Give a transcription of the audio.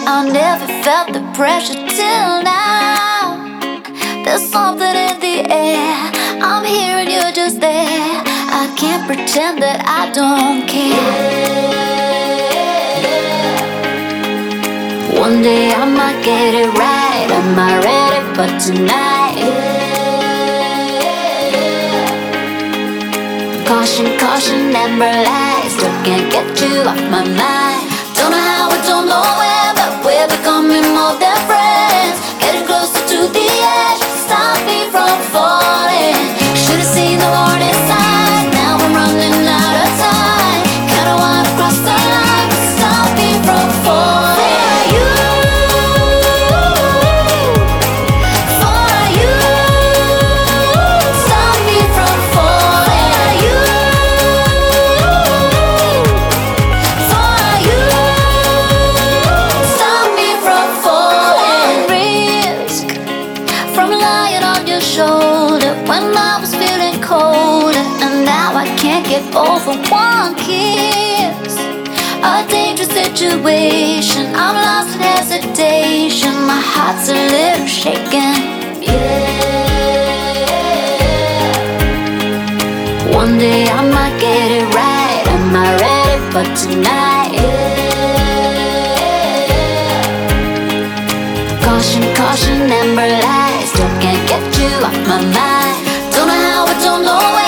I never felt the pressure till now. There's something in the air. I'm here and you're just there. I can't pretend that I don't care. One day I might get it right. Am I ready for tonight? Caution, caution, amber lights. Still can't get you off my mind. Don't know how, I don't know where, but we're becoming more than friends. Getting closer to the edge, stop me from falling. Should've seen the warning sign. Now I'm running out of time. Kinda wanna cross the line, but stop me from falling. When I was feeling colder, and now I can't get over one kiss. A dangerous situation, I'm lost in hesitation. My heart's a little shaken, yeah. One day I might get it right. Am I ready for tonight? Yeah. Caution, caution, amber lights. Still can't get you off my mind. Don't know how, I don't know